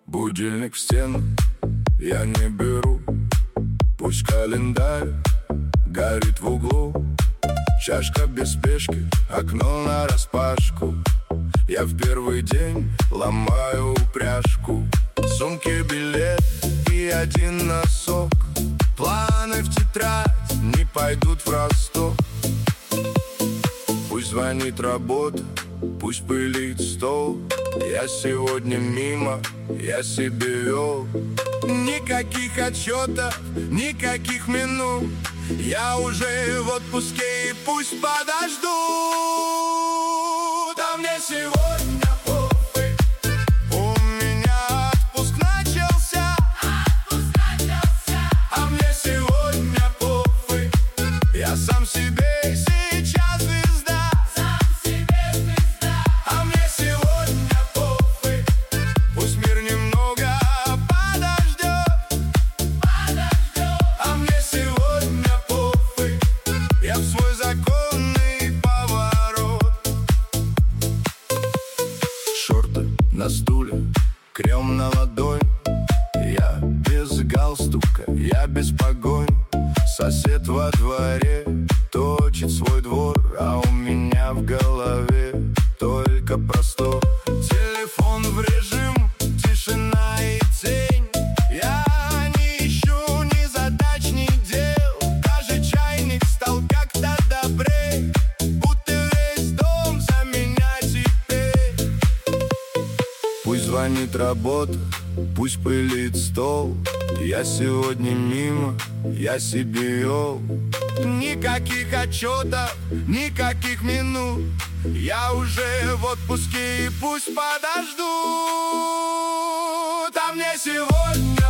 Будильник в стену я не беру. Пусть календарь горит в углу. Чашка без спешки, окно нараспашку. Я в первый день ломаю упряжку. В сумке билет и один носок. Планы в тетрадь не пойдут в Ростов. Пусть звонит работа, пусть пылит стол. Я сегодня мимо, я себе вел. Никаких отчетов, никаких минут. Я уже в отпуске и пусть подождут. А мне сегодня пофиг. У меня отпуск начался. А мне сегодня пофиг. Я сам себе сейчас звезда. А мне сегодня пофиг. Пусть мир немного подождет. А мне сегодня пофиг. Я в свой законный поворот. Шорты на стуле, крем на ладонь. Я без галстука, я без погонь. Сосед во дворе точит свой двор, а у меня в голове только простор. Телефон в режим, тишина и тень. Я не ищу ни задач, ни дел. Даже чайник стал как-то добрей. Будто весь дом за меня теперь. Пусть звонит работа, пусть пылит стол. Я сегодня мимо, я себе вел. Никаких отчетов, никаких минут. Я уже в отпуске и пусть подождут. А мне сегодня